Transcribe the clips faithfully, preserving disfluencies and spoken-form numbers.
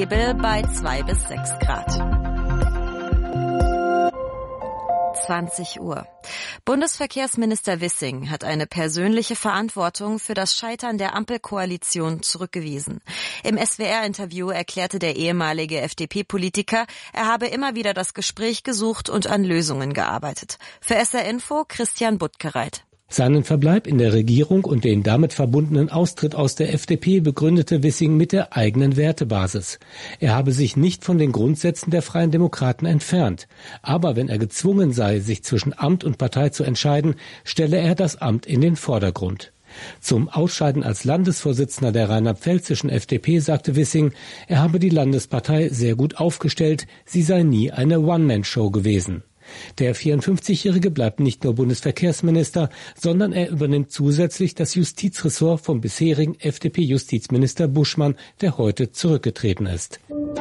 Nebel bei zwei bis sechs Grad. zwanzig Uhr. Bundesverkehrsminister Wissing hat eine persönliche Verantwortung für das Scheitern der Ampelkoalition zurückgewiesen. Im S W R-Interview erklärte der ehemalige F D P-Politiker, er habe immer wieder das Gespräch gesucht und an Lösungen gearbeitet. Für S R Info Christian Buttgereit. Seinen Verbleib in der Regierung und den damit verbundenen Austritt aus der F D P begründete Wissing mit der eigenen Wertebasis. Er habe sich nicht von den Grundsätzen der Freien Demokraten entfernt. Aber wenn er gezwungen sei, sich zwischen Amt und Partei zu entscheiden, stelle er das Amt in den Vordergrund. Zum Ausscheiden als Landesvorsitzender der rheinland-pfälzischen F D P sagte Wissing, er habe die Landespartei sehr gut aufgestellt, sie sei nie eine One-Man-Show gewesen. Der vierundfünfzigjährige bleibt nicht nur Bundesverkehrsminister, sondern er übernimmt zusätzlich das Justizressort vom bisherigen F D P-Justizminister Buschmann, der heute zurückgetreten ist.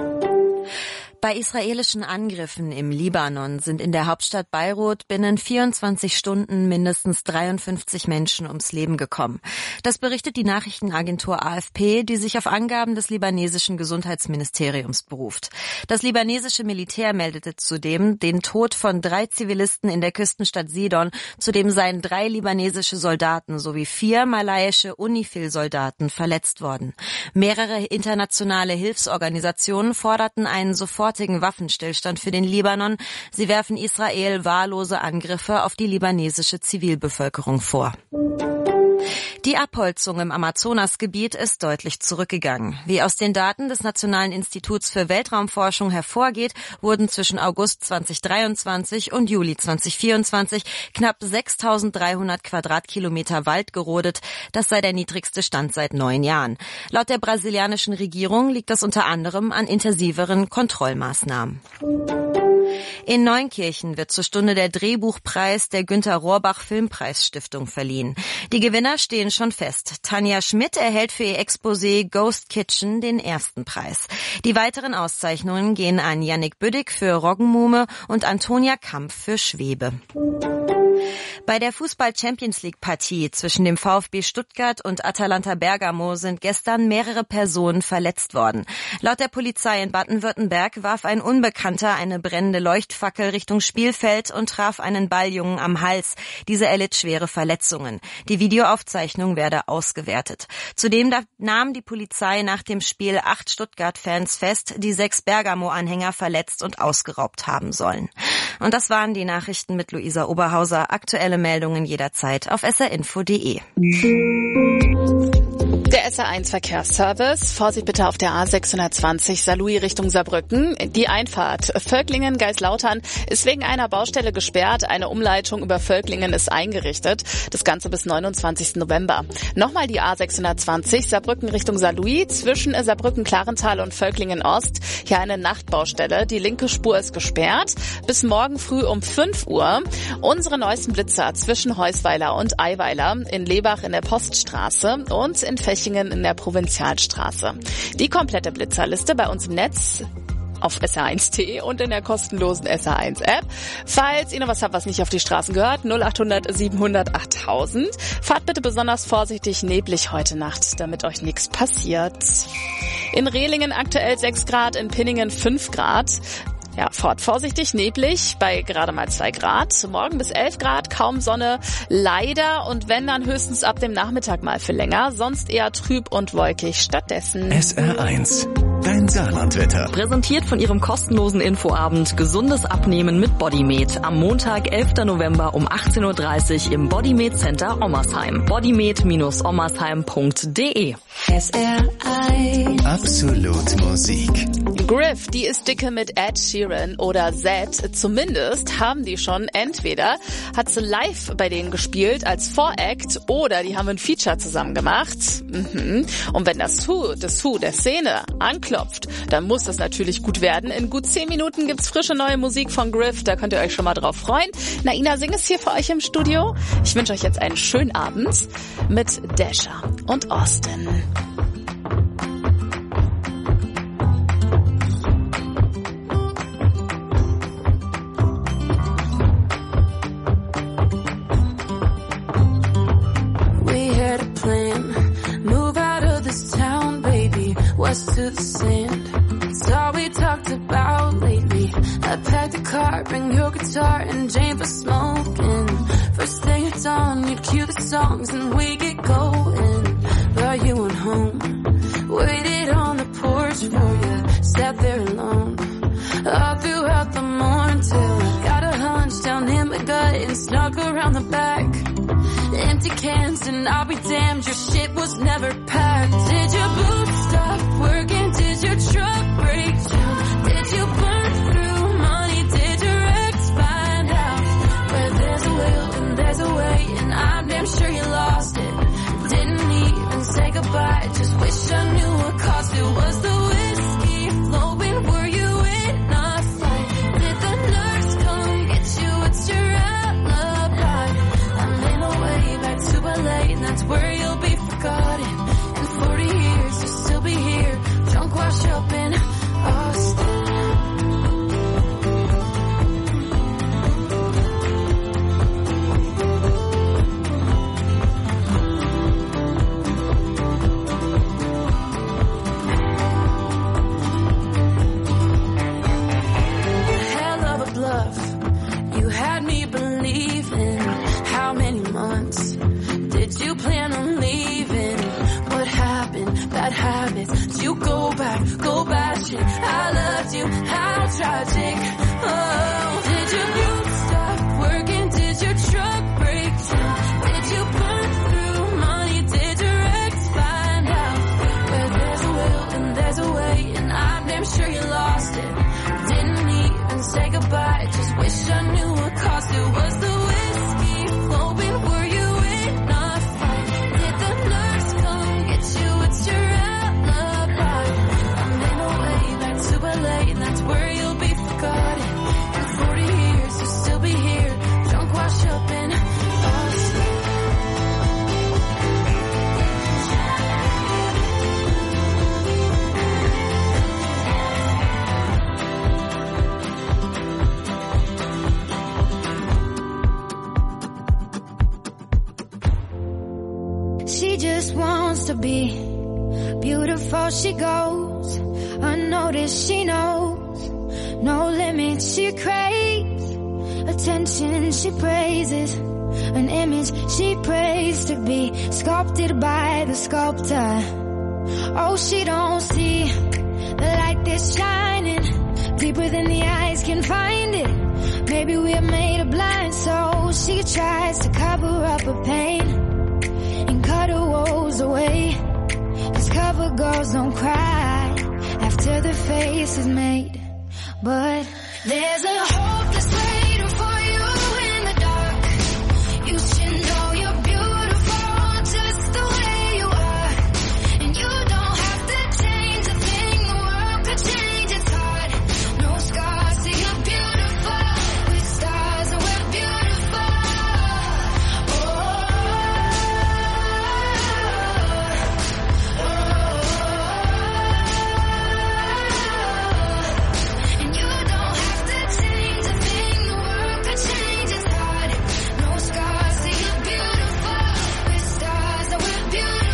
Bei israelischen Angriffen im Libanon sind in der Hauptstadt Beirut binnen vierundzwanzig Stunden mindestens dreiundfünfzig Menschen ums Leben gekommen. Das berichtet die Nachrichtenagentur A F P, die sich auf Angaben des libanesischen Gesundheitsministeriums beruft. Das libanesische Militär meldete zudem den Tod von drei Zivilisten in der Küstenstadt Sidon. Zudem seien drei libanesische Soldaten sowie vier malaiische UNIFIL-Soldaten verletzt worden. Mehrere internationale Hilfsorganisationen forderten einen sofort Waffenstillstand für den Libanon. Sie werfen Israel wahllose Angriffe auf die libanesische Zivilbevölkerung vor. Die Abholzung im Amazonasgebiet ist deutlich zurückgegangen. Wie aus den Daten des Nationalen Instituts für Weltraumforschung hervorgeht, wurden zwischen August zweitausenddreiundzwanzig und Juli zweitausendvierundzwanzig knapp sechstausenddreihundert Quadratkilometer Wald gerodet. Das sei der niedrigste Stand seit neun Jahren. Laut der brasilianischen Regierung liegt das unter anderem an intensiveren Kontrollmaßnahmen. In Neunkirchen wird zur Stunde der Drehbuchpreis der Günter Rohrbach Filmpreisstiftung verliehen. Die Gewinner stehen schon fest. Tanja Schmidt erhält für ihr Exposé Ghost Kitchen den ersten Preis. Die weiteren Auszeichnungen gehen an Yannick Büdig für Roggenmuhme und Antonia Kampf für Schwebe. Bei der Fußball-Champions-League-Partie zwischen dem VfB Stuttgart und Atalanta Bergamo sind gestern mehrere Personen verletzt worden. Laut der Polizei in Baden-Württemberg warf ein Unbekannter eine brennende Leuchtfackel Richtung Spielfeld und traf einen Balljungen am Hals. Dieser erlitt schwere Verletzungen. Die Videoaufzeichnung werde ausgewertet. Zudem nahm die Polizei nach dem Spiel acht Stuttgart-Fans fest, die sechs Bergamo-Anhänger verletzt und ausgeraubt haben sollen. Und das waren die Nachrichten mit Luisa Oberhauser. Aktuelle Meldungen jederzeit auf s r info punkt d e. Der S R eins Verkehrsservice. Vorsicht bitte auf der A sechshundertzwanzig Saarlouis Richtung Saarbrücken. Die Einfahrt Völklingen-Geislautern ist wegen einer Baustelle gesperrt. Eine Umleitung über Völklingen ist eingerichtet. Das Ganze bis neunundzwanzigsten November. Nochmal die A sechshundertzwanzig Saarbrücken Richtung Saarlouis zwischen Saarbrücken-Klarental und Völklingen-Ost. Hier eine Nachtbaustelle. Die linke Spur ist gesperrt. Bis morgen früh um fünf Uhr. Unsere neuesten Blitzer zwischen Heusweiler und Eiweiler in Lebach in der Poststraße und in Fächingen in der Provinzialstraße. Die komplette Blitzerliste bei uns im Netz auf S R eins punkt d e und in der kostenlosen S R eins App. Falls ihr noch was habt, was nicht auf die Straßen gehört, null achthundert siebenhundert achttausend. Fahrt bitte besonders vorsichtig neblig heute Nacht, damit euch nichts passiert. In Rehlingen aktuell sechs Grad, in Pinningen fünf Grad. Ja, fort vorsichtig, neblig bei gerade mal zwei Grad. Morgen bis elf Grad, kaum Sonne, leider. Und wenn, dann höchstens ab dem Nachmittag mal für länger. Sonst eher trüb und wolkig stattdessen. S R eins, dein Saarlandwetter. Präsentiert von ihrem kostenlosen Infoabend Gesundes Abnehmen mit Bodymed. Am Montag, elften November um achtzehn Uhr dreißig im Bodymed Center Ommersheim. bodymed Bindestrich ommersheim Punkt d e. S R eins. Absolut Musik. Griff, die ist dicke mit Ed Sheeran oder Z. Zumindest haben die schon entweder hat sie live bei denen gespielt als Voract oder die haben ein Feature zusammen gemacht. Mhm. Und wenn das Who, das Who der Szene anklopft, dann muss das natürlich gut werden. In gut zehn Minuten gibt's frische neue Musik von Griff, da könnt ihr euch schon mal drauf freuen. Naina Singh ist hier für euch im Studio. Ich wünsche euch jetzt einen schönen Abend mit Dasher und Austin. To the sand, pack the car, bring your guitar and Jane for smoking. First thing at dawn, you'd cue the songs and we get going. But you went home, waited on the porch for you, sat there alone all throughout the morning till I got a hunch down in my gut and snuck around the back. Empty cans and I'll be damned, your shit was never packed. Did your boots stop working? Did your truck break down? Did you burn through money? Did your ex find out? Where there's a will and there's a way, and I'm damn sure you lost it. Didn't even say goodbye, just wish I knew what caused it. Was the whiskey flowing? Were you in a fight? Did the nurse come get you? What's your alibi? I'm in a way back to L A, and that's where you'll be forgotten. In forty years you'll still be here, drunk wash up in Austin. Hell of a bluff, you had me believing. How many months did you plan on leaving? What happened? Bad habits. Did you go back? Go back shit. I loved you. How tragic. Oh, did your boots stop working? Did your truck break down? Did you burn through money? Did your ex find out? Where there's a will and there's a way, and I'm damn sure you lost it. Didn't even say goodbye, just wish I knew what caused it. Was the whiskey flowing? Were you in a fight? Did the nurse come get you? What's your alibi? I'm in a way back to L A, and that's where you'll be forgotten. In forty years you'll still be here, drunk wash up in Austin. She just wants to be beautiful. She goes unnoticed. She knows no limits. She craves attention. She praises an image she prays to be sculpted by the sculptor. Oh, she don't see the light that's shining deeper than the eyes can find it. Maybe we're made of blind, so she tries to cover up her pain and cut her woes away. Cause cover girls don't cry after the face is made. But there's a hope that's waiting for you in the dark. You should know you're beautiful just the way you are. And you don't have to change a thing, the world could change its heart. No scars, see you're beautiful. With stars and we're beautiful. And you don't have to change a thing, the world could change its heart. No scars, see you're beautiful. With stars and we're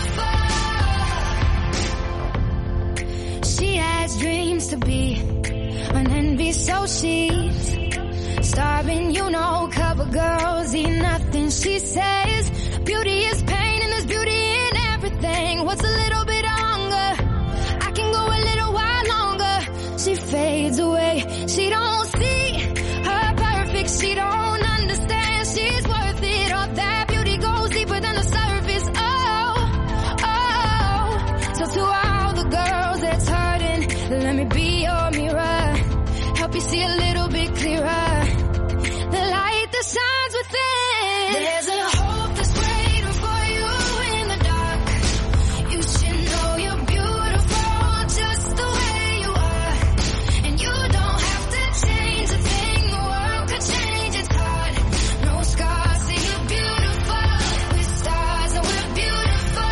beautiful. She has dreams to be an envy, so she's starving, you know. Cover girls eat nothing. She says beauty is pain and there's beauty in everything. What's a little bit of hunger? I can go a little while longer. She fades away. She don't see her perfect. She don't understand she's worth it. All that beauty goes deeper than the surface. Oh, oh. So to all the girls that's hurting, let me be your mirror. Help you see a little bit clearer. The light that shines within. There's a hope that's waiting for you in the dark. You should know you're beautiful just the way you are. And you don't have to change a thing, the world could change its heart. No scars, see you're beautiful. With stars and we're beautiful.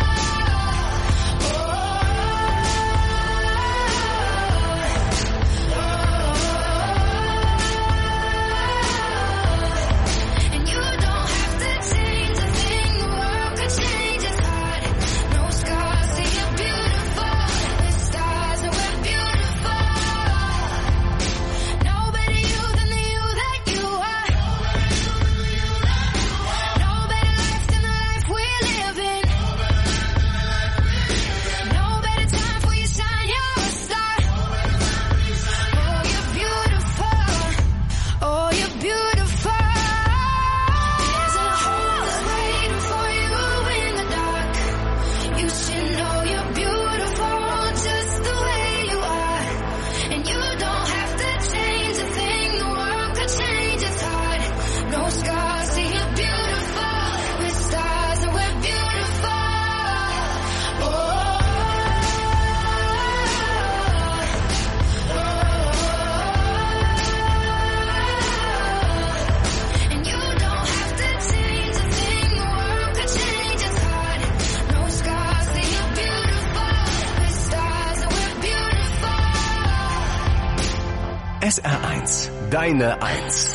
Oh, oh, oh. S R eins, deine Eins.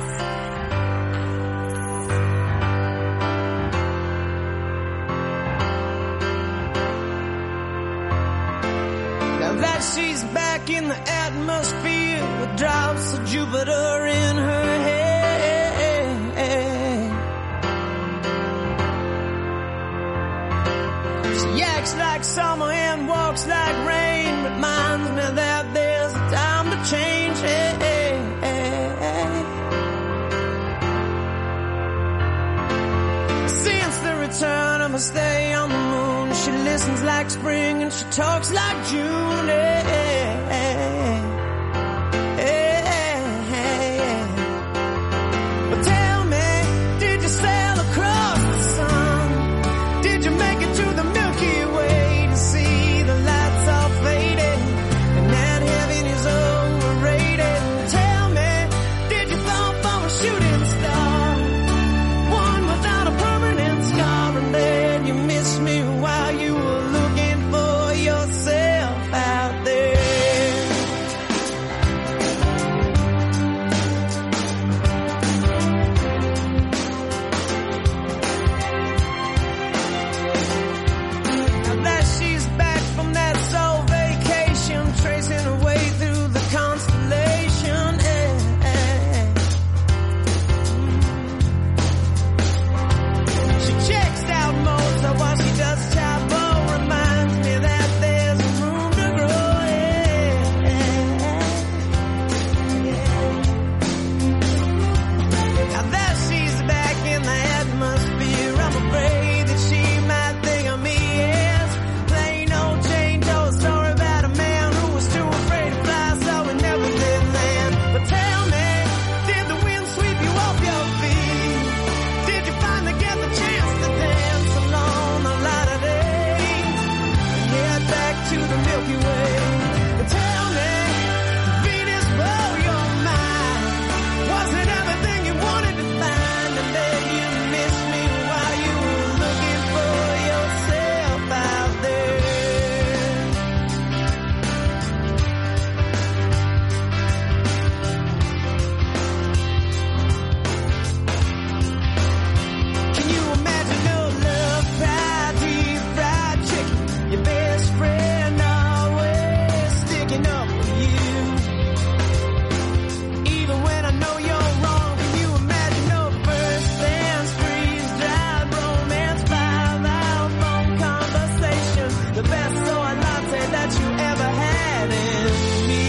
Now that she's back in the atmosphere with drops of Jupiter in her head. She acts like summer and walks like rain, reminds me that there's a time to change. Hey, hey, hey. Since the return of her stay on the moon, she listens like spring and she talks like June. Hey, hey, hey. Hey, hey, hey. But tell me, did you sail across the sun? Did you make it to the Milky Way to see the lights all faded and that heaven is overrated? Tell me, did you fall for a shooting star, one without a permanent scar, and then you missed me while you were looking for yourself out there? Now that she's back from that soul vacation, tracing her way through the constellation. eh, eh. She checks out Mozart while she does Chabot, reminds me that there's room to grow. eh, eh, eh. Now that she's back in the atmosphere, I'm afraid that she might think of me as plain old Jane Doe, a story about a man who was too afraid to fly, so he never did land. But tell me, did the wind sweep you off your feet? Did you finally get the chance to dance along a lot of days and head back to the Milky Way? But tell me, Venus blow your mind, was it everything you wanted to find? And then you missed me while you were looking for yourself out there. Can you imagine no love, fried deep fried chicken, your best friend always sticking up with you, even when I know you're wrong? Can you imagine no first dance, freeze dried romance, five hour phone conversation, the best soy latte that you ever had in me?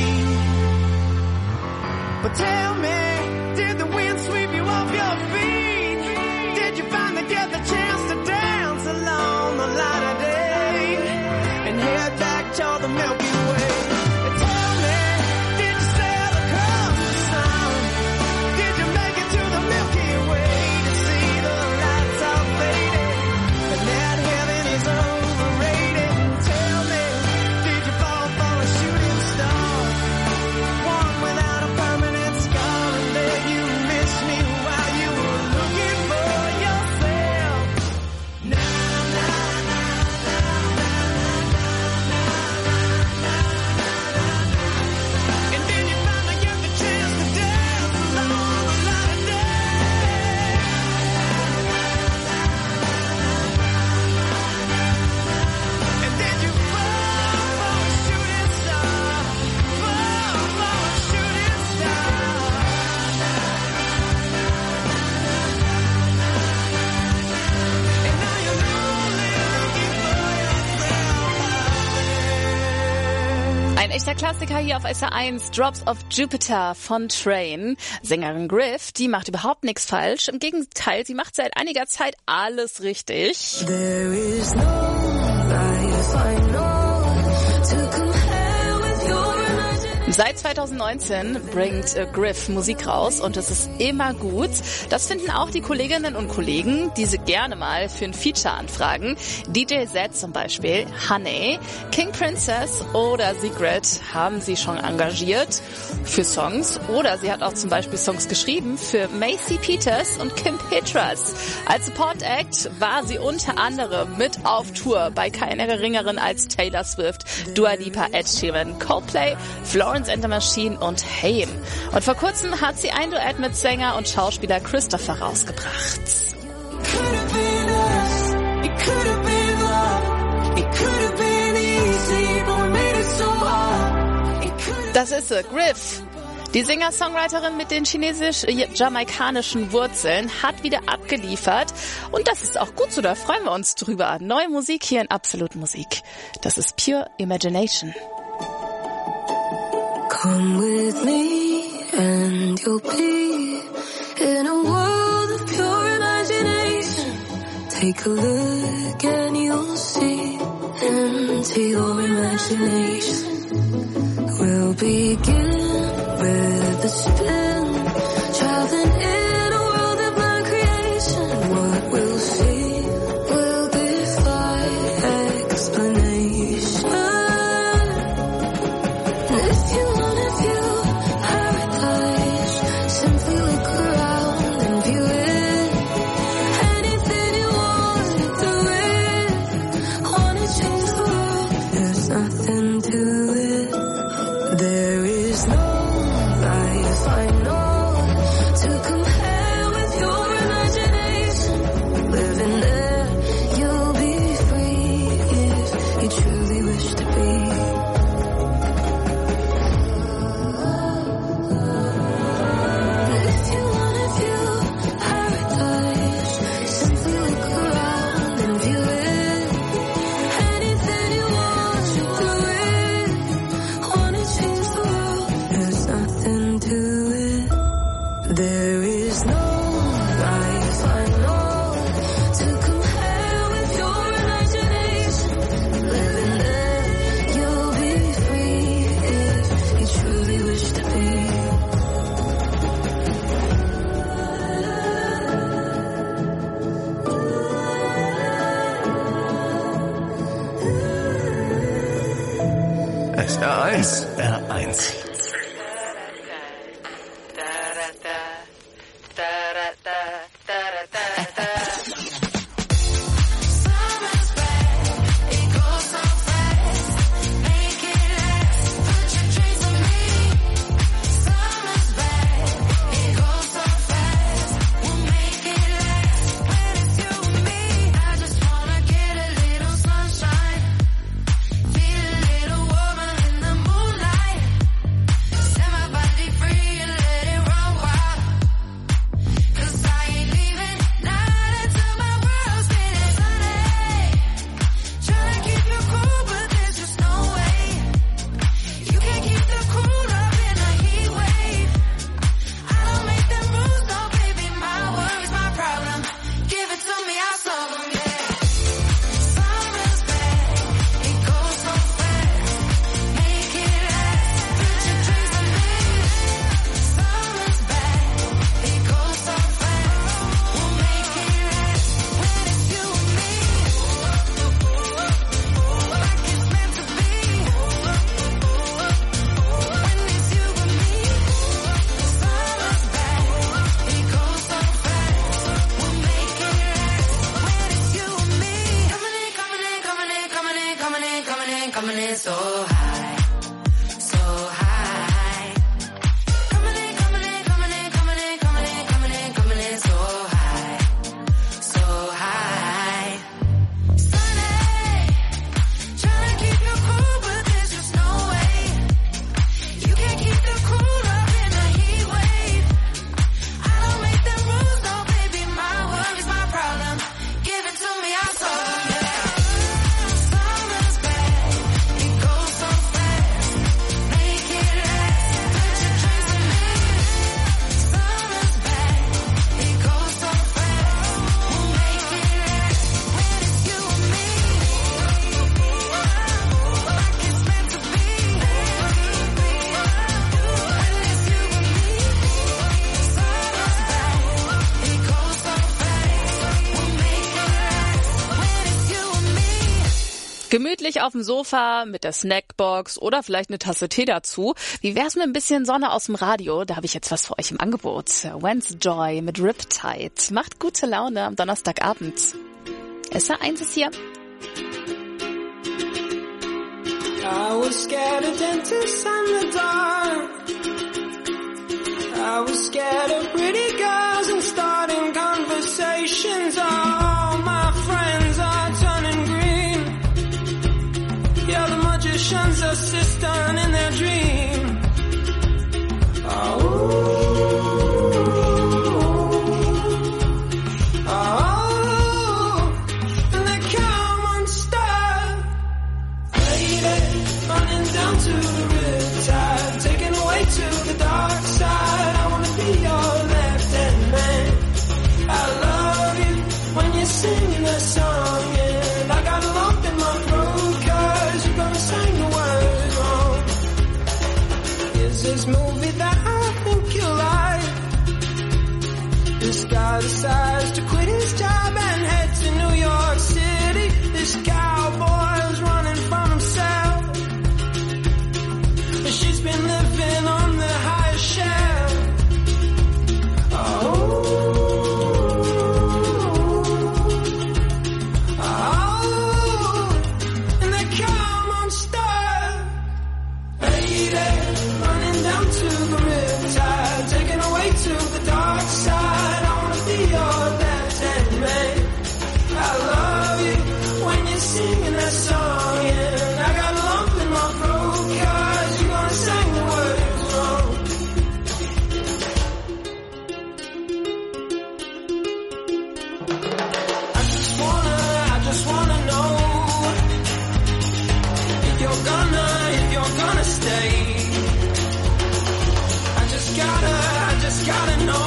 But tell me, did the wind sweep you off your feet? Did you finally get the chance to dance along the light of day and head back to the Milky Way? And tell me, did you sail across the sun? Did you make it to the Milky Way to see the lights all faded and that heaven is overrated? And tell me, did you fall for a shooting star, one without a permanent scar, and then you missed me while you were looking for yourself? Na, na, na, na, na, na, na, na, na, na. And then you finally get the chance to dance along a lot of days. And then you fall for a shooting star, fall for a shooting star. And now you're only looking for yourself. Ein echter Klassiker hier auf S R eins, Drops of Jupiter von Train. Sängerin Griff, die macht überhaupt nichts falsch. Im Gegenteil, sie macht seit einiger Zeit alles richtig. There is no life I know to compare with your imagination. Seit zwanzig neunzehn bringt äh, Griff Musik raus und es ist immer gut. Das finden auch die Kolleginnen und Kollegen, die sie gerne mal für ein Feature anfragen. D J Z zum Beispiel, Honey, King Princess oder Secret haben sie schon engagiert für Songs. Oder sie hat auch zum Beispiel Songs geschrieben für Macy Peters und Kim Petras. Als Support Act war sie unter anderem mit auf Tour bei keiner geringeren als Taylor Swift, Dua Lipa, Ed Sheeran, Coldplay, Florence Florence and the Machine und Haim. Und vor kurzem hat sie ein Duett mit Sänger und Schauspieler Christopher rausgebracht. Das ist sie, Griff. Die Singer-Songwriterin mit den chinesisch-jamaikanischen Wurzeln hat wieder abgeliefert. Und das ist auch gut so, da freuen wir uns drüber. Neue Musik hier in Absolut Musik. Das ist Pure Imagination. Come with me and you'll be in a world of pure imagination. Take a look and you'll see into your imagination. We'll begin with a spin, traveling in a world of my creation. What we'll see will defy explanation. And if you wanna view paradise, simply look around and view it. Anything you want to do it. Wanna change the world, there's nothing to it. There is no life I know to compare with your imagination. Living there, you'll be free if you truly wish to be. If you wanna view paradise, simply look around and view it. Anything you want to do it. Wanna change the world, there's nothing to it. There is no life I know to compare with your imagination. Living there, you'll be free if you truly wish to be. S R eins. S R eins. Gemütlich auf dem Sofa mit der Snackbox oder vielleicht eine Tasse Tee dazu. Wie wär's mit ein bisschen Sonne aus dem Radio? Da habe ich jetzt was für euch im Angebot. When's Joy mit Riptide. Macht gute Laune am Donnerstagabend. S R eins ist hier. I was scared of dentists and the dark. I was scared of pretty girls and starting conversations. All my friends are turning green. Yeah, the magician's assistant in their dream. Oh. Down to the riptide, taken away to the dark side. I wanna be your left-hand man. I love you when you're singing that song, and I got a lump in my throat 'cause you're gonna sing the words wrong. Is this movie that I think you like? This guy decides to quit his job and head to New York City. This cowboy's running from himself. She's been living on the higher shelf. Oh, oh, and they come unstuck. Lady, running down to the riptide, taken away to the dark side. I wanna be your left-hand man. I love you when you're singing that song, and I got a lump in my throat 'cause you're gonna sing the words wrong. I just wanna, I just wanna know if you're gonna, if you're gonna stay. I just gotta, I just gotta know.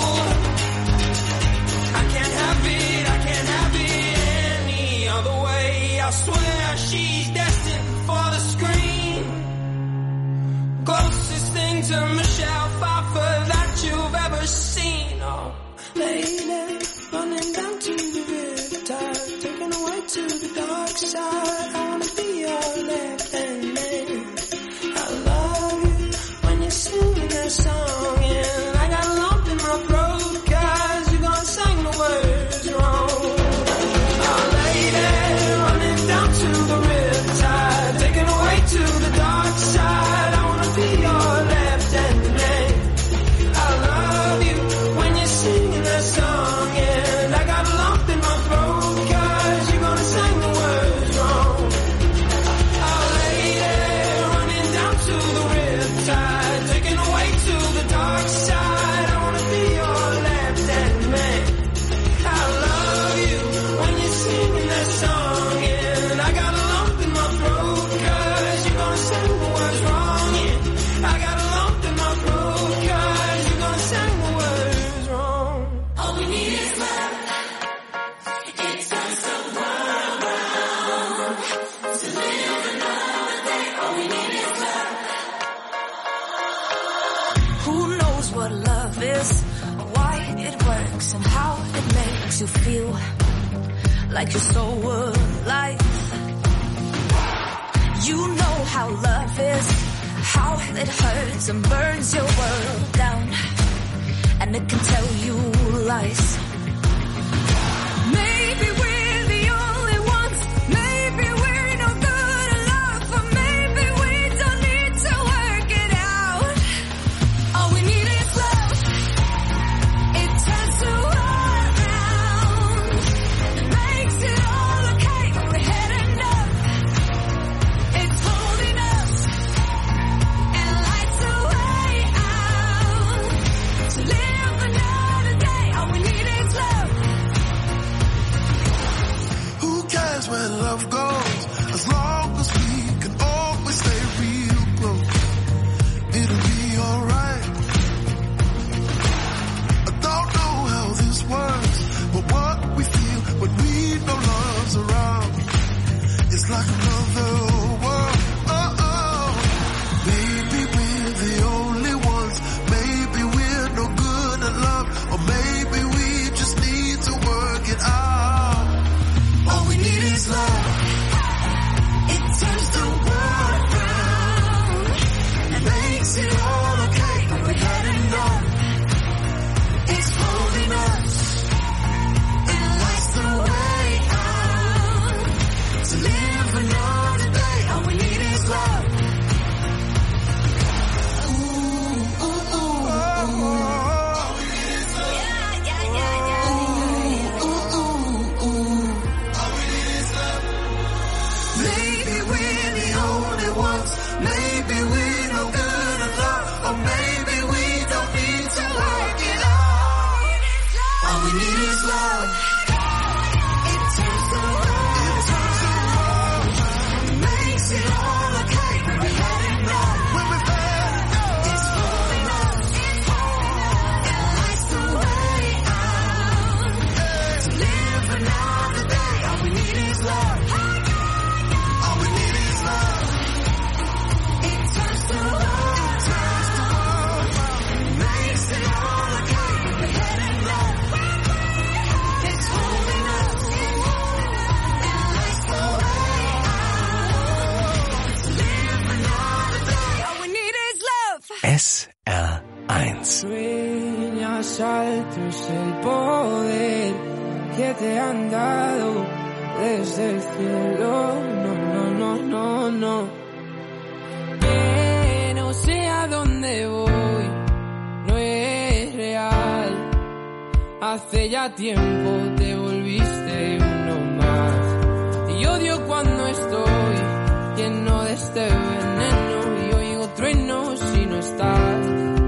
I can't have it, I can't have it any other way. I swear she's destined for the screen. Closest thing to Michelle Pfeiffer that you've ever seen. Oh, lady, running down to the riptide, taken away to the dark side. I wanna be your left-hand man. I love you when you're singing that song, and I got a lump in my throat 'cause you're gonna sing the words wrong. Oh, lady, running down to the riptide, taken away to the dark side. I wanna be your left-hand man. I love you when you're singing that song, and I got a lump in my throat 'cause you're gonna sing the words wrong. Oh, lady, running down to the riptide, taken away to the dark side. I wanna be your left-hand man. I love you when you're singing that song, and I got a lump in my throat 'cause you're gonna sing the words wrong. Yeah, I got a lump in my throat 'cause you're gonna sing the words wrong. All we need is love. It turns the world around. To live another day, all we need is love. Who knows what love is, why it works, and how it makes you feel like you're so alive. You know how love is, how it hurts and burns your world down, and it can tell you lies. Maybe we're the only ones, maybe we're no good at love, but maybe we don't need to work it out. All we need is love. It turns the world around, it makes it all okay, we're heading up. It's holding us and lights the way out. To live another day, all we need is love. Who cares where love goes, as long as we can always stay real close. It'll be alright. I don't know how this works, but what we feel when we know love's around, it's like another world. Oh, oh. Maybe we're the only ones, maybe we're no good at love, or maybe we just need to work it out. All we need is love. It turns the world around and makes it all okay, we're heading up. It's holding us and lights the way out. To live another day, all we need is love. S R eins. Sueñas alto es el poder que te han dado desde el cielo. No, no, no, no, no. Que no sé a dónde voy, no es real. Hace ya tiempo te volviste uno más. Y odio cuando estoy lleno de este veneno y oigo truenos si no estás.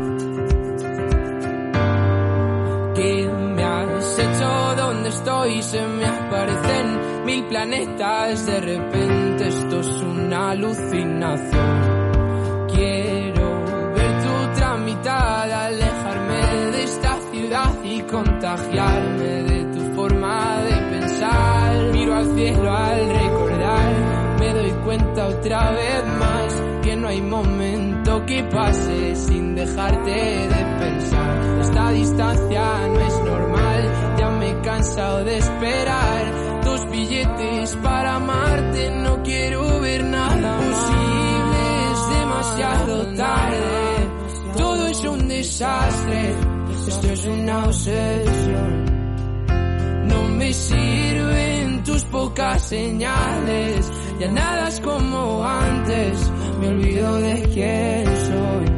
¿Qué me has hecho? ¿Dónde estoy? Se me aparecen mil planetas. De repente esto es una alucinación. Quiero ver tu tramitada, alejarme de esta ciudad y contagiarme de tu forma de pensar. Miro al cielo al recordar, me doy cuenta otra vez más que no hay momento que pase sin dejarte de pensar. Esta distancia no es normal, ya me he cansado de esperar tus billetes para amarte. No quiero ver nada posible, es demasiado tarde. Todo es un desastre, esto es una obsesión. No me sirven tus pocas señales, ya nada es como antes, me olvido de quién soy.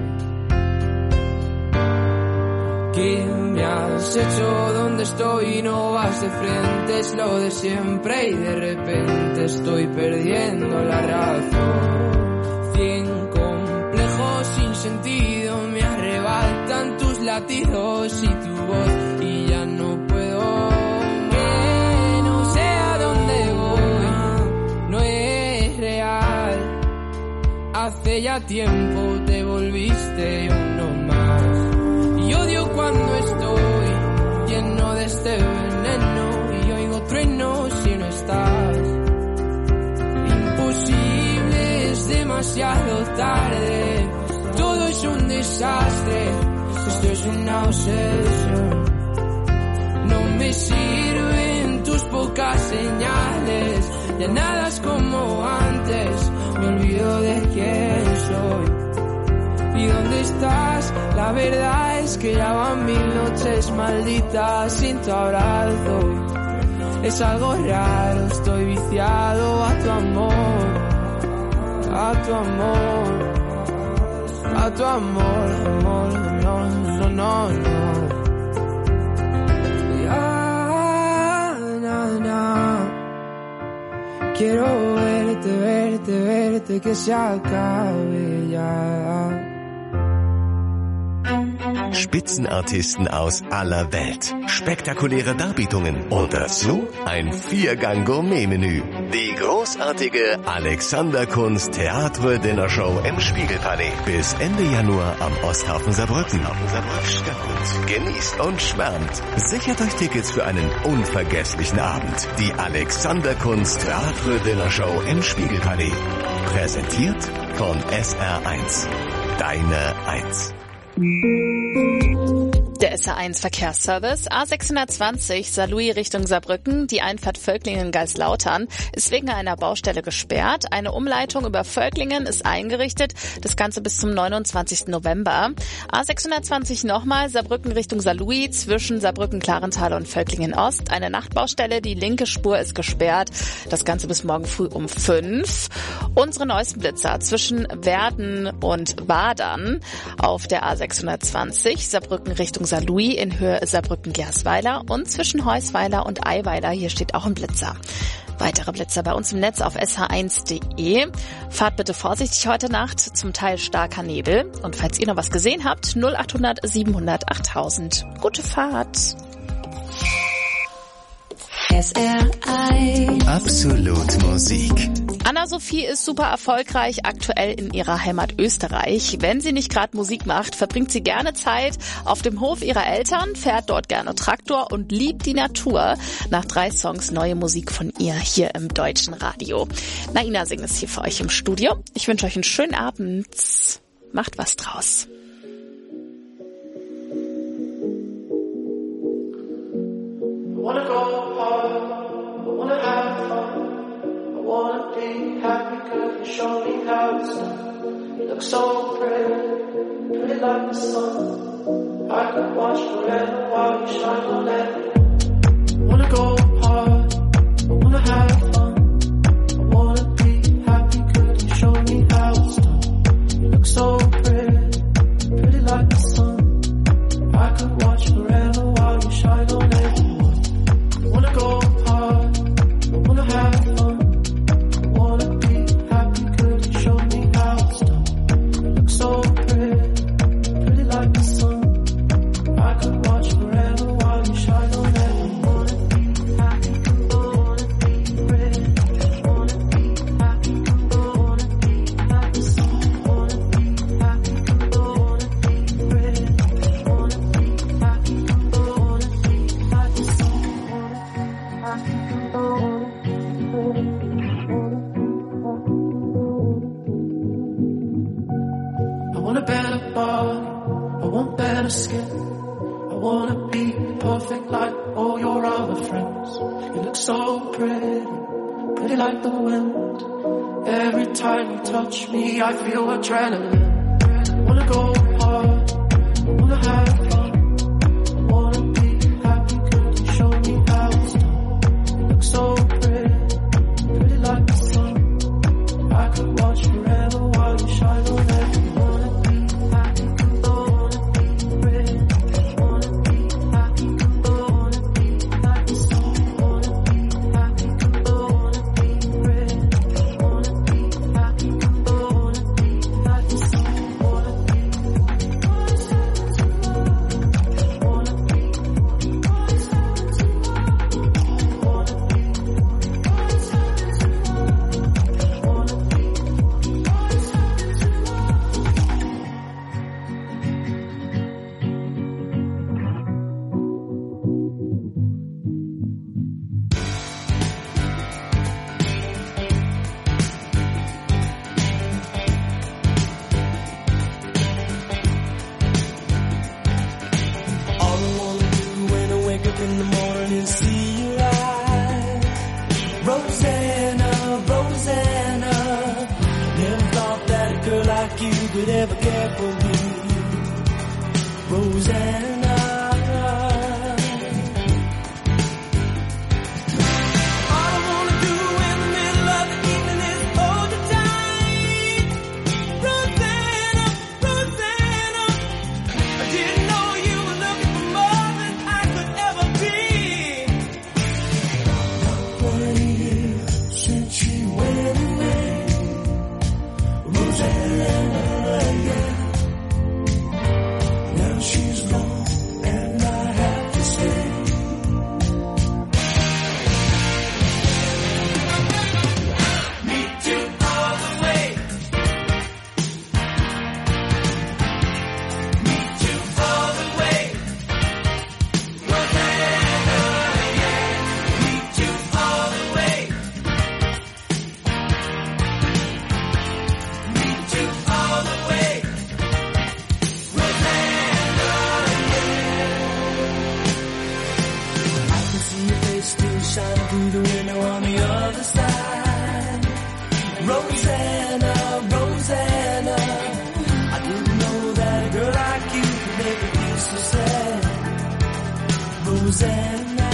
¿Qué me has hecho? ¿Dónde estoy? No vas de frente, es lo de siempre y de repente estoy perdiendo la razón. Cien complejos sin sentido me arrebatan tus latidos y tu voz y ya no puedo. Que no sé a dónde voy, no es real. Hace ya tiempo te volviste uno más. Y odio cuando estoy lleno de este veneno y oigo truenos si no estás. Imposible, es demasiado tarde. Todo es un desastre, esto es una obsesión. No me sirven tus pocas señales, ya nada es como antes, me olvido de quién soy. ¿Y dónde estás? La verdad es que ya van mil noches malditas sin tu abrazo. Es algo raro, estoy viciado a tu amor, a tu amor. A tu amor, amor, no, no, no, no. Ya, na, na. Quiero verte, verte, verte, que se acabe ya. Spitzenartisten aus aller Welt, spektakuläre Darbietungen und dazu ein Viergang-Gourmet-Menü. Die großartige Alexanderkunst Theatre Dinner Show im Spiegelpalais. Bis Ende Januar am Osthafen Saarbrücken. Stimmt, genießt und schwärmt. Sichert euch Tickets für einen unvergesslichen Abend. Die Alexanderkunst Theatre Dinner Show im Spiegelpalais. Präsentiert von S R eins. Deine eins. Der S R eins Verkehrsservice A sechshundertzwanzig Saarlouis Richtung Saarbrücken, die Einfahrt Völklingen-Geislautern ist wegen einer Baustelle gesperrt. Eine Umleitung über Völklingen ist eingerichtet, das Ganze bis zum neunundzwanzigsten November. A sechshundertzwanzig nochmal Saarbrücken Richtung Saarlouis zwischen Saarbrücken-Klarental und Völklingen-Ost. Eine Nachtbaustelle, die linke Spur ist gesperrt, das Ganze bis morgen früh um fünf. Unsere neuesten Blitzer zwischen Werden und Wadern auf der A sechshundertzwanzig Saarbrücken Richtung Saarlouis in Höhe Saarbrücken-Gersweiler und zwischen Heusweiler und Eiweiler. Hier steht auch ein Blitzer. Weitere Blitzer bei uns im Netz auf s h eins punkt d e. Fahrt bitte vorsichtig heute Nacht, zum Teil starker Nebel. Und falls ihr noch was gesehen habt, null acht hundert siebenhundert achttausend. Gute Fahrt. S R eins. Absolut Musik. Anna-Sophie ist super erfolgreich aktuell in ihrer Heimat Österreich. Wenn sie nicht gerade Musik macht, verbringt sie gerne Zeit auf dem Hof ihrer Eltern, fährt dort gerne Traktor und liebt die Natur. Nach drei Songs neue Musik von ihr hier im deutschen Radio. Naina singt es hier für euch im Studio. Ich wünsche euch einen schönen Abend. Macht was draus. I wanna go hard, I wanna have fun, I wanna be happy cause you show me how it's done. You look so pretty, pretty like the sun. I could watch forever while you shine on it. I wanna go hard, I wanna have fun. I wanna be happy, could you show me how it's done? You look so pretty, pretty like the sun. I could watch forever while you shine on everyone. I wanna go hard, I wanna have fun. I wanna be happy, could you show me how it's done? You look so pretty, pretty like the sun. I could watch forever while you shine on everyone. Wanna be happy, wanna be pretty. Wanna be happy, wanna be like the sun. Wanna be happy, wanna be pretty. Wanna be happy, wanna be like the sun. Wanna be happy, wanna be pretty. I want a better body, I want better skin. I wanna be perfect like all your other friends. You look so pretty, pretty like the wind. Every time you touch me, I feel adrenaline. I wanna go hard, I wanna have fun. I wanna be happy, could you show me how it's done? You look so pretty, pretty like the sun. I could watch forever while you shine on everyone. Wanna be happy, wanna be pretty. Wanna be happy, wanna be like the sun. Wanna be happy, wanna be pretty. Wanna be happy, wanna be like the sun. Wanna be, wanna be, All I wanna do when I wake up in the morning is see your eyes. Rosanna, Rosanna. Never thought that a girl like you could ever care for me. Rosanna. All I wanna do in the middle of the evening is hold you tight. Rosanna, Rosanna. I didn't know you were looking for more than I could ever be. Twenty years since she went away, Rosanna, yeah. Now she's gone and I have to stay. Meet you all the way. Meet you all the way. Rosanna, yeah. Meet you all the way. Meet you all the way. Rosanna, yeah. I can see your face still shining through the window on the other side. Rosanna, Rosanna. I didn't know that a girl like you could make me feel so sad. Rosanna.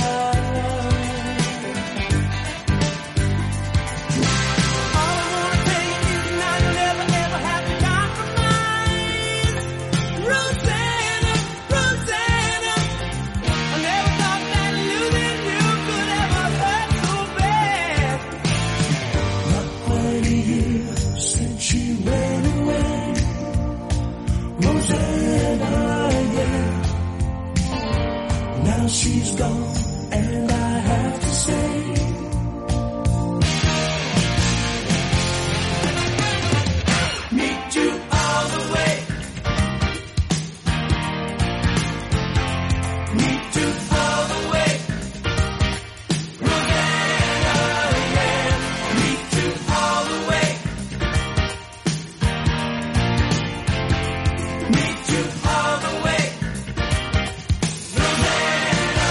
All I wanna tell you is now you'll never ever have to compromise. Rosanna, Rosanna. I never thought that losing you could ever hurt so bad. Not twenty years since she went away. Rosanna, yeah. Now she's gone and I have to say. Meet you all the way. Meet you all the way. Rosanna, yeah. Meet you all the way. Meet you all the way. Rosanna,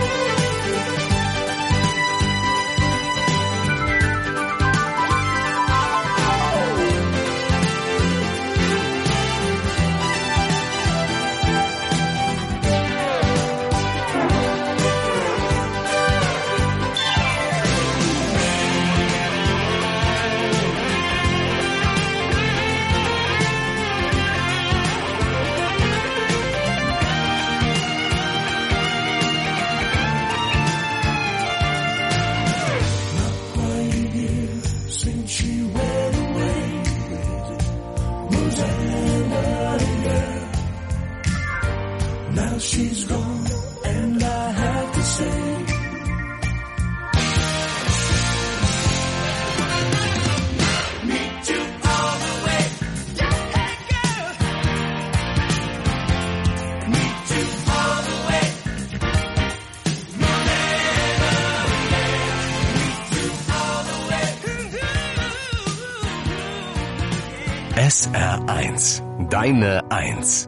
yeah. she went away. Rosanna, yeah. Now she's gone, and I have to say, S R eins, deine Eins.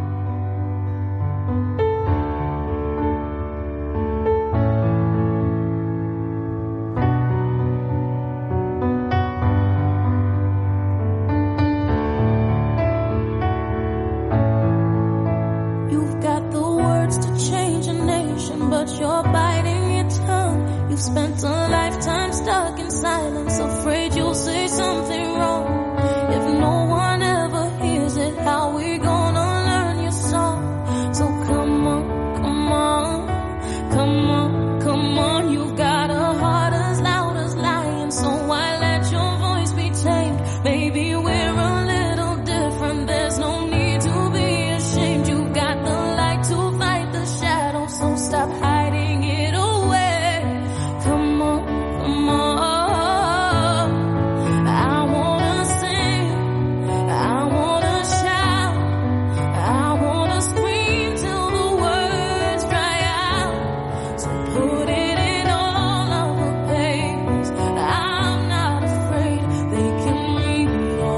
You've got the words to change a nation, but you're biting your tongue. You've spent a lifetime stuck in silence, afraid you'll say something wrong. If no one ever hears it, how we gonna learn your song? So come on, come on, come on, come on. You've got a heart as loud as lion, so why let your voice be tamed? Maybe we're a little different, there's no need to be ashamed. You've got the light to fight the shadow, so stop hiding it away. Come on, come on. All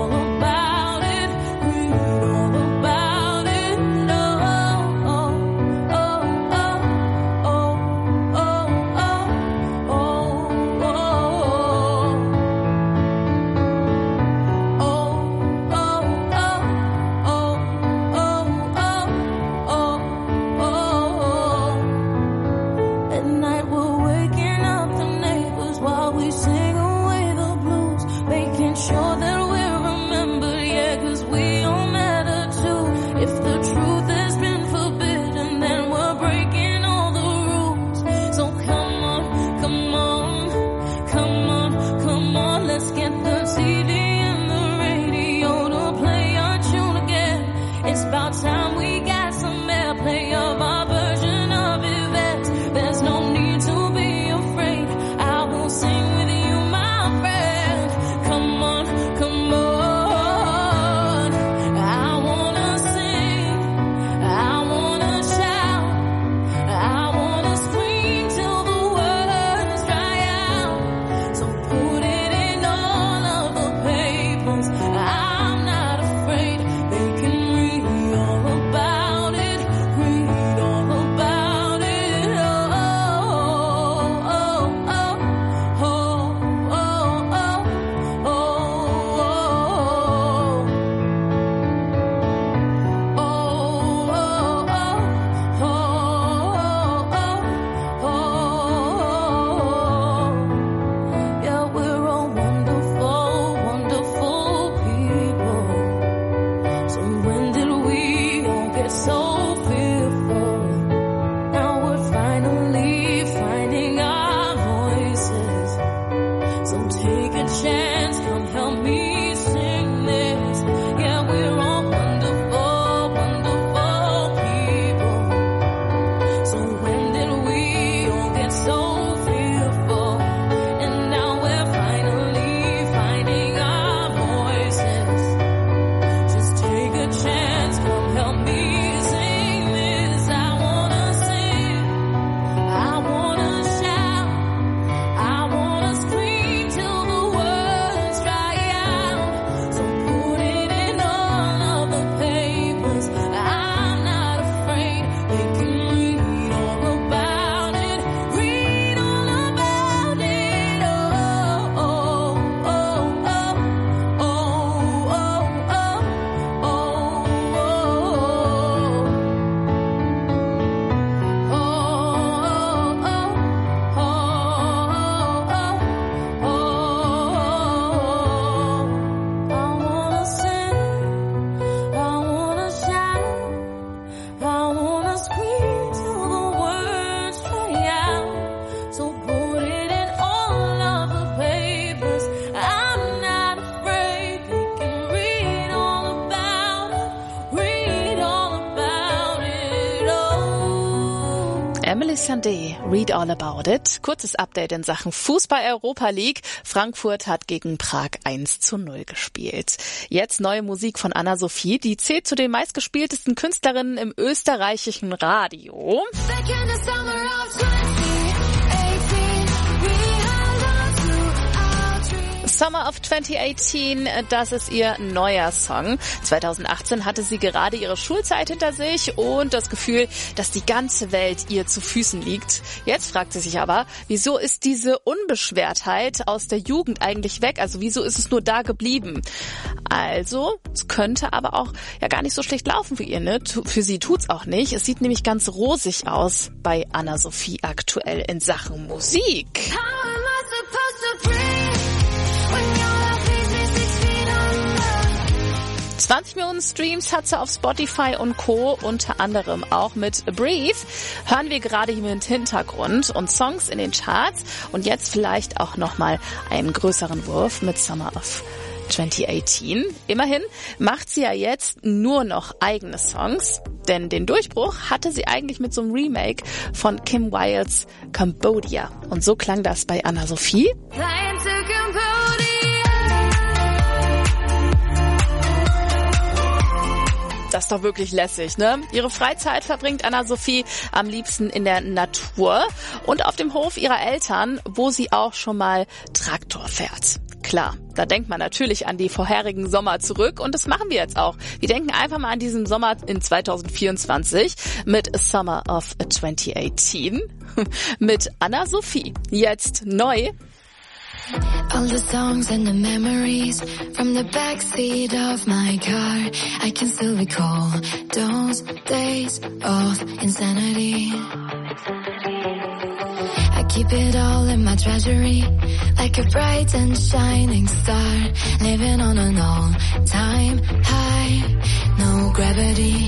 Julius Sandé, Read All About It. Kurzes Update in Sachen Fußball-Europa League. Frankfurt hat gegen Prag eins zu null gespielt. Jetzt neue Musik von Anna-Sophie. Die zählt zu den meistgespieltesten Künstlerinnen im österreichischen Radio. Summer of twenty eighteen, das ist ihr neuer Song. zwanzig achtzehn hatte sie gerade ihre Schulzeit hinter sich und das Gefühl, dass die ganze Welt ihr zu Füßen liegt. Jetzt fragt sie sich aber, wieso ist diese Unbeschwertheit aus der Jugend eigentlich weg? Also wieso ist es nur da geblieben? Also, es könnte aber auch ja gar nicht so schlecht laufen für ihr, ne? Für sie tut's auch nicht. Es sieht nämlich ganz rosig aus bei Anna-Sophie aktuell in Sachen Musik. zwanzig Millionen Streams hat sie auf Spotify und Co. unter anderem auch mit Breathe. Hören wir gerade hier im Hintergrund und Songs in den Charts und jetzt vielleicht auch nochmal einen größeren Wurf mit Summer of twenty eighteen. Immerhin macht sie ja jetzt nur noch eigene Songs, denn den Durchbruch hatte sie eigentlich mit so einem Remake von Kim Wildes Cambodia. Und so klang das bei Anna-Sophie. Das ist doch wirklich lässig, ne? Ihre Freizeit verbringt Anna-Sophie am liebsten in der Natur und auf dem Hof ihrer Eltern, wo sie auch schon mal Traktor fährt. Klar, da denkt man natürlich an die vorherigen Sommer zurück und das machen wir jetzt auch. Wir denken einfach mal an diesen Sommer in zwanzig vierundzwanzig mit Summer of twenty eighteen mit Anna-Sophie. Jetzt neu. All the songs and the memories from the backseat of my car. I can still recall those days of insanity. I keep it all in my treasury, like a bright and shining star, living on an all-time high, no gravity.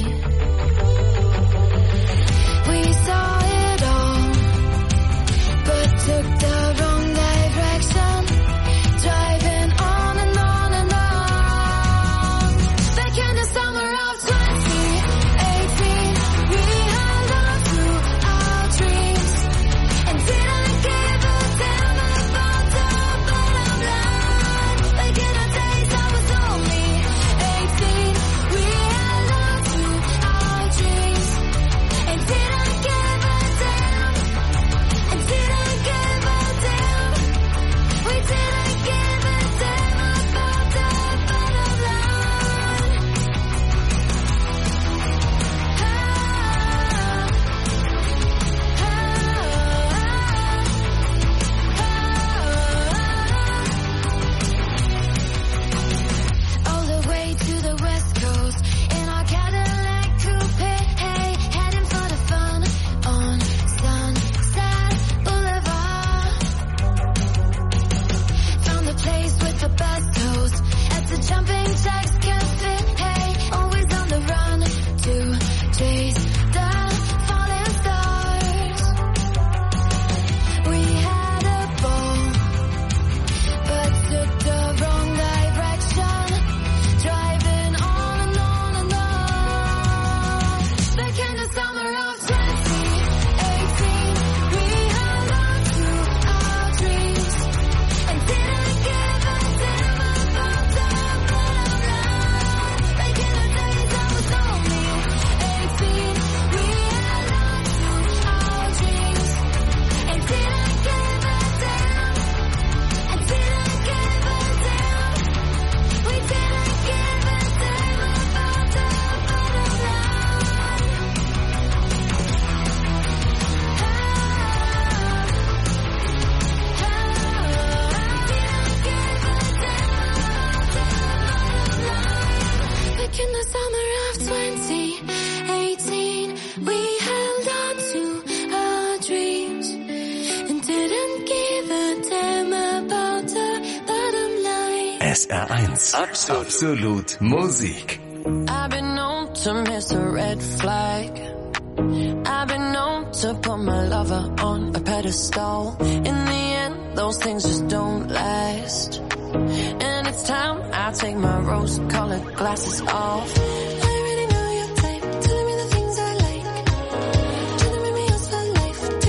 We saw it all, but took the wrong direction, driving on and on and on. Back in the summer of twenty eighteen, we held on to our dreams and didn't give a damn about the bottom line. Back in the days I was only eighteen, we held on to our dreams and didn't give a damn, and didn't give a damn. We didn't give a damn about the bottom line. All the way to the West Coast in our Cadillac coupe, hey, heading for the fun on Sunset Boulevard. Found the place with the best host at the Jumping Jacks Cafe. Hey, always on the run to chase the falling stars. We had a ball, but took the wrong direction, driving on and on and on. Back in the summer of twenty eighteen, we held on to our dreams and didn't give a damn about the bottom line. Back in the days I was only eighteen, we held on to our dreams and didn't give a damn, and didn't give a damn. We didn't give a damn about the bottom line. Back in the summer of twenty eighteen, we held on to our dreams and didn't give a damn about the bottom line. S R eins. Absolut, Absolut Musik. I've been known to miss a red flag. I've been known to put my lover on a pedestal. In the end, those things just don't last. And it's time I take my rose-colored glasses off. I already know your type, telling me the things I like, trying to make me else for life.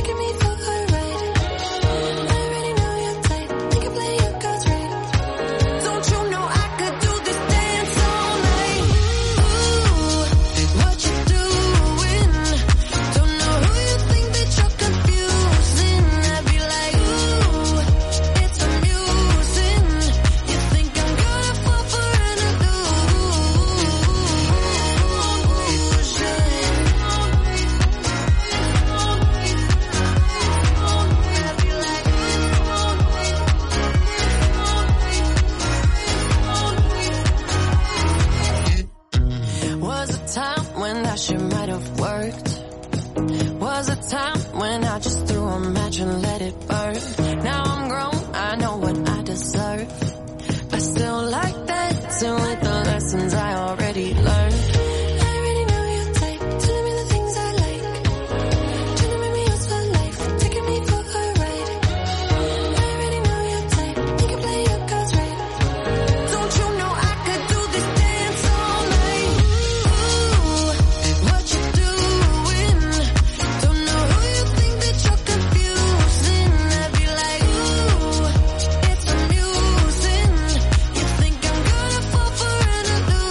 last time when I just threw a match and let it burn. Now I'm grown, I know what I deserve. I still like dancing with the lessons I already learned. I already know your type, telling me the things I like. Trying to make me yours for life, taking me for a ride. I already know your type, you can play your cards right. Don't you know I could do this dance all night? Ooh, what you doing? Don't know who you think that you're confusing. I'd be like, ooh, it's amusing. You think I'm gonna fall for an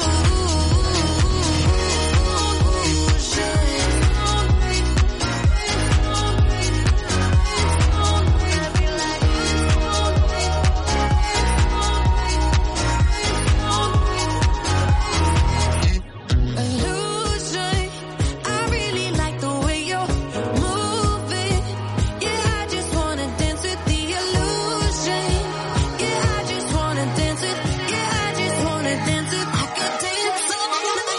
illusion. I really like the way you're moving. Yeah, I just wanna dance with the illusion. Yeah, I just wanna dance with. Yeah, I just wanna dance with. I could dance all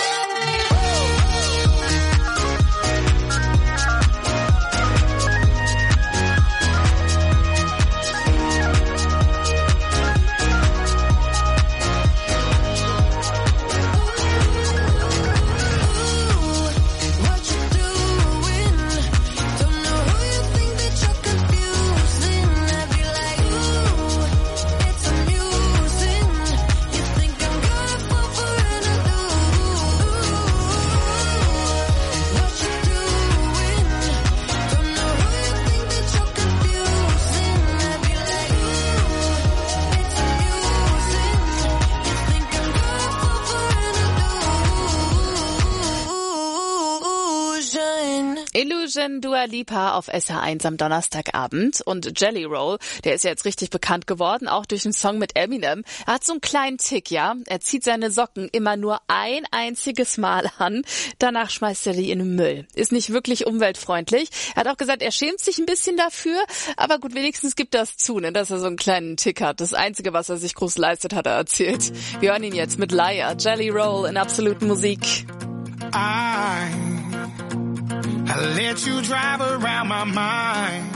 what you doing? Don't know who you think that you're confusing. I'd be like, ooh, it's amusing. You think I'm gonna fall for an illusion. What you doing? Don't know who you think that you're confusing. I'd be like, ooh, it's amusing. You think I'm gonna fall for an illusion. Illusion, Dua Lipa auf S H eins am Donnerstagabend. Und Jelly Roll, der ist ja jetzt richtig bekannt geworden, auch durch einen Song mit Eminem. Er hat so einen kleinen Tick, ja. Er zieht seine Socken immer nur ein einziges Mal an. Danach schmeißt er die in den Müll. Ist nicht wirklich umweltfreundlich. Er hat auch gesagt, er schämt sich ein bisschen dafür. Aber gut, wenigstens gibt er das zu, ne, dass er so einen kleinen Tick hat. Das Einzige, was er sich groß leistet, hat er erzählt. Wir hören ihn jetzt mit Liar, Jelly Roll in absoluten Musik. I, I let you drive around my mind.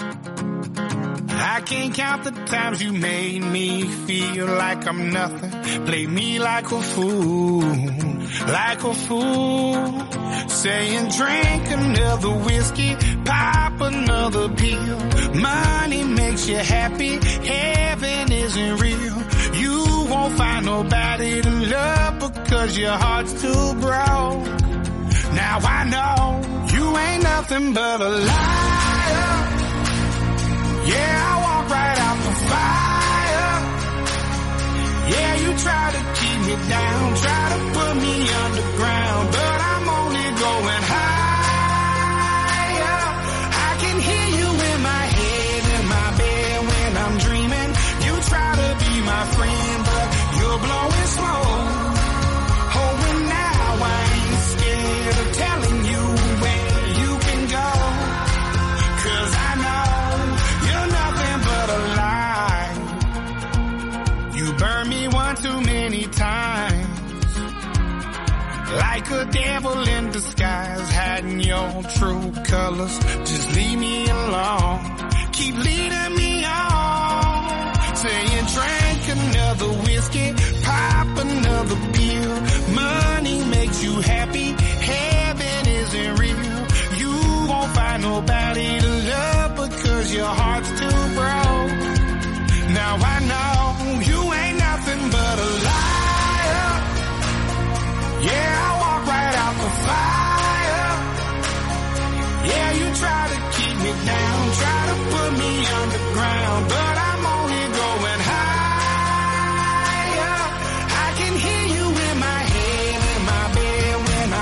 I can't count the times you made me feel like I'm nothing. Play me like a fool, like a fool. Saying drink another whiskey, pop another pill. Money makes you happy, heaven isn't real. You won't find nobody to love because your heart's too broke. Now I know you ain't nothing but a liar. Yeah, I walk right out the fire. Yeah, you try to keep me down, try to put me underground, but I'm only going higher. I can hear you in my head, in my bed when I'm dreaming. You try to be my friend, but you're blowing smoke. Oh, and now I ain't scared of telling you where you can go. 'Cause I know you're nothing but a lie. You burned me one too many times. Like a devil in disguise, hiding your true colors. Just leave me alone. Keep leading me on. Saying drink another whiskey, pop another pill. Money makes you happy, heaven isn't real. You won't find nobody to love because your heart's too broke. Now I know you ain't nothing but a liar. Yeah, I walk right out the fire. Yeah, you try to keep me down, try to put me underground, but I'm only going higher. I can hear you in my head, in my bed when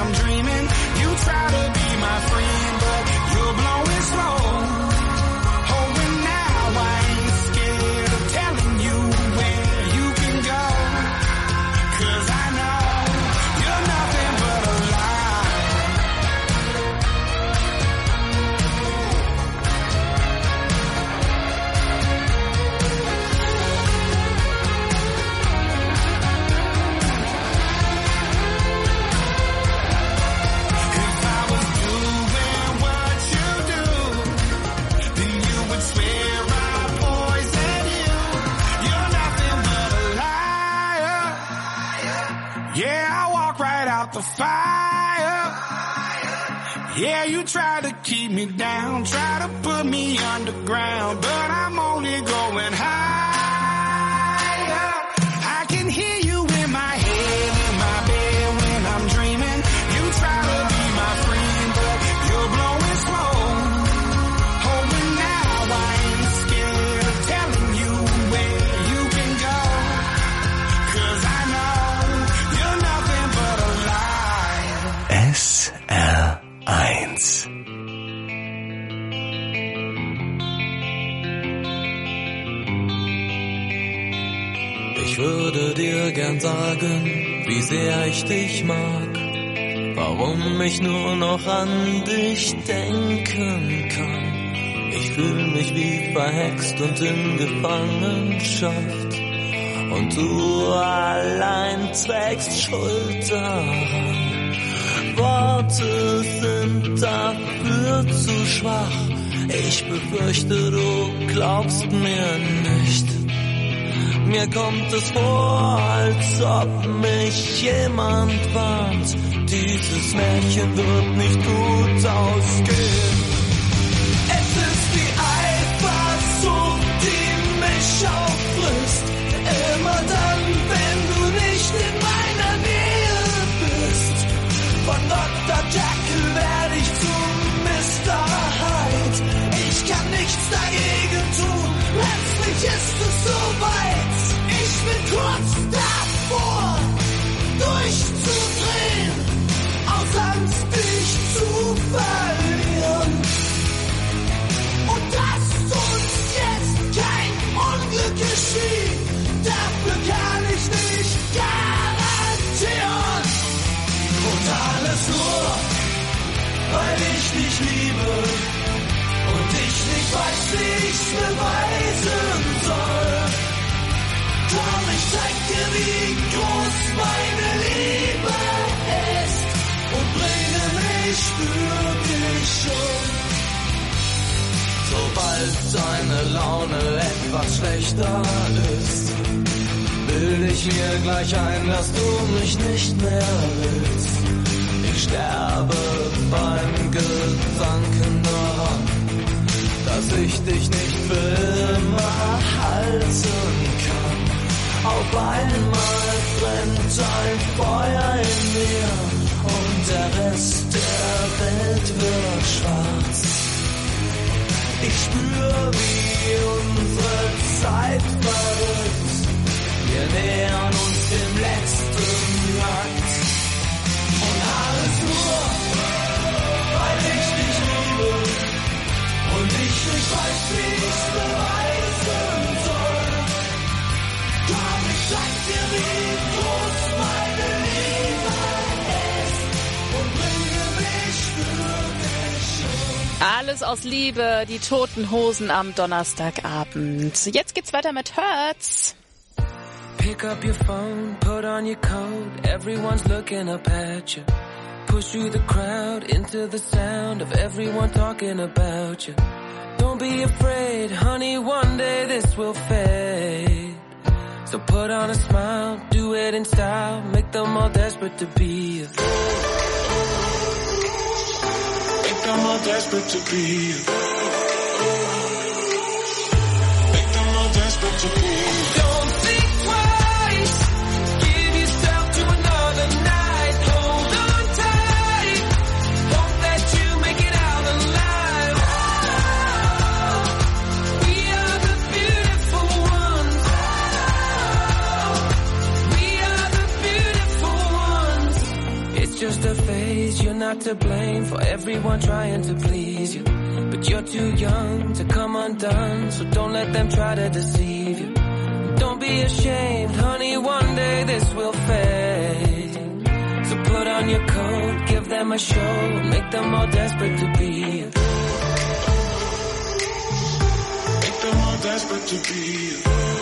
Yeah, I walk right out the fire. Yeah, you try to keep me down, try to put me underground, but I'm only going higher. I can hear you in my head, in my bed when I'm dreaming. You try to be my friend, but you're blowing smoke. Oh, but now I ain't scared of telling you where you can go, 'cause I know you're nothing but a lie. S R eins. Ich würde dir gern sagen, wie sehr ich dich mag, warum ich nur noch an dich denken kann. Ich fühl mich wie verhext und in Gefangenschaft, und du allein trägst Schuld daran. Worte sind dafür zu schwach. Ich befürchte, du glaubst mir nicht. Mir kommt es vor, als ob mich jemand warnt. Dieses Märchen wird nicht gut ausgehen. Es ist die Eifersucht, die mich auffrisst. Immer dann, wenn du nicht in meiner Nähe bist. Von Doktor Jekyll werde ich zum Mister Hyde. Ich kann nichts dagegen tun, plötzlich ist es soweit. Ich bin kurz davor, durchzudrehen, aus Angst dich zu verlieren. Und dass uns jetzt kein Unglück geschieht, dafür kann ich nicht garantieren. Und alles nur, weil ich dich liebe und ich nicht weiß, wie ich's beweisen soll. Komm, ich zeig dir, wie groß meine Liebe ist und bringe mich für dich um. Sobald deine Laune etwas schlechter ist, bilde ich mir gleich ein, dass du mich nicht mehr willst. Ich sterbe beim Gedanken daran, dass ich dich nicht für immer halten kann. Auf einmal brennt ein Feuer in mir und der Rest der Welt wird schwarz. Ich spür, wie unsere Zeit verrückt. Wir nähern uns dem letzten Akt. Und alles nur, weil ich dich liebe und ich nicht weiß, wie ich's beweisen soll. Komm, ich zeig dir, wie groß meine Liebe ist und bringe mich für dich um. Alles aus Liebe, die Toten Hosen am Donnerstagabend. Jetzt geht's weiter mit Hurts. Pick up your phone, put on your coat, everyone's looking up at you. Push through the crowd, into the sound of everyone talking about you. Don't be afraid, honey, one day this will fade. So put on a smile, do it in style, make them all desperate to be you. Make them all desperate to be you. Make them all desperate to be you. Don't think twice, give yourself to another night. Hold on tight, hope that you make it out alive. We are the beautiful ones. We are the beautiful ones. It's just a phase, you're not to blame for everyone trying to please you. But you're too young to come undone, so don't let them try to deceive you. Don't be ashamed, honey, one day this will fade. So put on your coat, give them a show, and make them all desperate to be you. Make them all desperate to be you.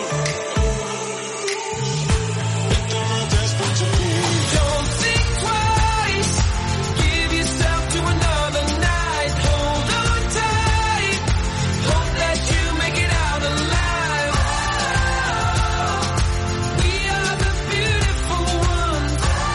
Make them all desperate to be you. Don't think twice, give yourself to another night. Hold on tight, hope that you make it out alive. We are the beautiful ones.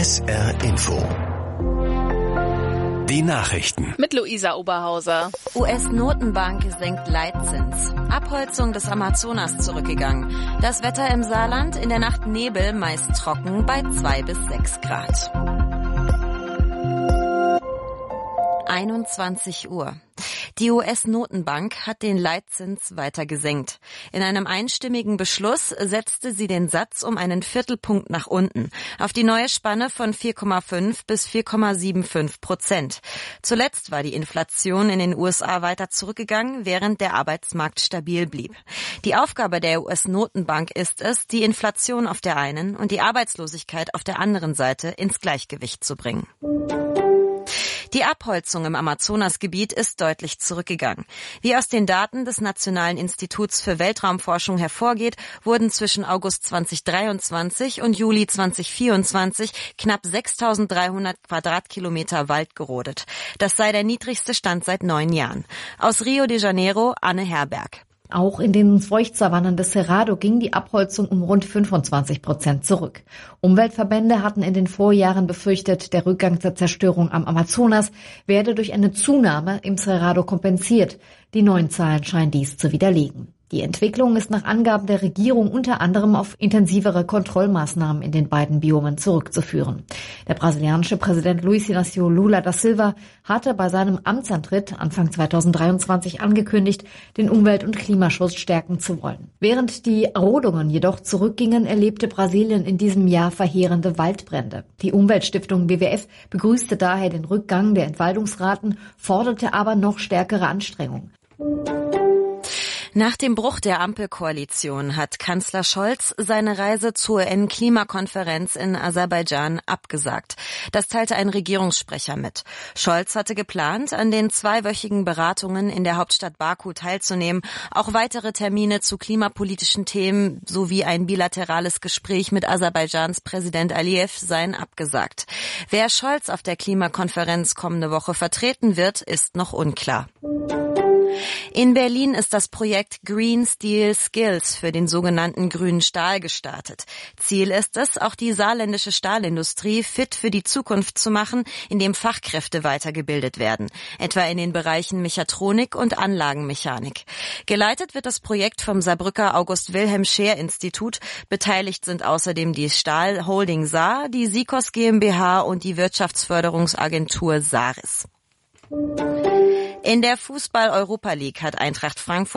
S R Info. Die Nachrichten. Mit Luisa Oberhauser. U S-Notenbank senkt Leitzins. Abholzung des Amazonas zurückgegangen. Das Wetter im Saarland, in der Nacht Nebel, meist trocken bei zwei bis sechs Grad. einundzwanzig Uhr. Die U S-Notenbank hat den Leitzins weiter gesenkt. In einem einstimmigen Beschluss setzte sie den Satz um einen Viertelpunkt nach unten, auf die neue Spanne von vier Komma fünf bis vier Komma fünfundsiebzig Prozent. Zuletzt war die Inflation in den U S A weiter zurückgegangen, während der Arbeitsmarkt stabil blieb. Die Aufgabe der U S-Notenbank ist es, die Inflation auf der einen und die Arbeitslosigkeit auf der anderen Seite ins Gleichgewicht zu bringen. Die Abholzung im Amazonasgebiet ist deutlich zurückgegangen. Wie aus den Daten des Nationalen Instituts für Weltraumforschung hervorgeht, wurden zwischen August zweitausenddreiundzwanzig und Juli zweitausendvierundzwanzig knapp sechstausenddreihundert Quadratkilometer Wald gerodet. Das sei der niedrigste Stand seit neun Jahren. Aus Rio de Janeiro, Anne Herberg. Auch in den Feuchtsavannen des Cerrado ging die Abholzung um rund fünfundzwanzig Prozent zurück. Umweltverbände hatten in den Vorjahren befürchtet, der Rückgang der Zerstörung am Amazonas werde durch eine Zunahme im Cerrado kompensiert. Die neuen Zahlen scheinen dies zu widerlegen. Die Entwicklung ist nach Angaben der Regierung unter anderem auf intensivere Kontrollmaßnahmen in den beiden Biomen zurückzuführen. Der brasilianische Präsident Luiz Inácio Lula da Silva hatte bei seinem Amtsantritt Anfang zweitausenddreiundzwanzig angekündigt, den Umwelt- und Klimaschutz stärken zu wollen. Während die Rodungen jedoch zurückgingen, erlebte Brasilien in diesem Jahr verheerende Waldbrände. Die Umweltstiftung W W F begrüßte daher den Rückgang der Entwaldungsraten, forderte aber noch stärkere Anstrengungen. Nach dem Bruch der Ampelkoalition hat Kanzler Scholz seine Reise zur U N-Klimakonferenz in Aserbaidschan abgesagt. Das teilte ein Regierungssprecher mit. Scholz hatte geplant, an den zweiwöchigen Beratungen in der Hauptstadt Baku teilzunehmen. Auch weitere Termine zu klimapolitischen Themen sowie ein bilaterales Gespräch mit Aserbaidschans Präsident Aliyev seien abgesagt. Wer Scholz auf der Klimakonferenz kommende Woche vertreten wird, ist noch unklar. In Berlin ist das Projekt Green Steel Skills für den sogenannten grünen Stahl gestartet. Ziel ist es, auch die saarländische Stahlindustrie fit für die Zukunft zu machen, indem Fachkräfte weitergebildet werden, etwa in den Bereichen Mechatronik und Anlagenmechanik. Geleitet wird das Projekt vom Saarbrücker August-Wilhelm-Scheer-Institut. Beteiligt sind außerdem die Stahl Holding Saar, die Sikos GmbH und die Wirtschaftsförderungsagentur Saris. In der Fußball-Europa League hat Eintracht Frankfurt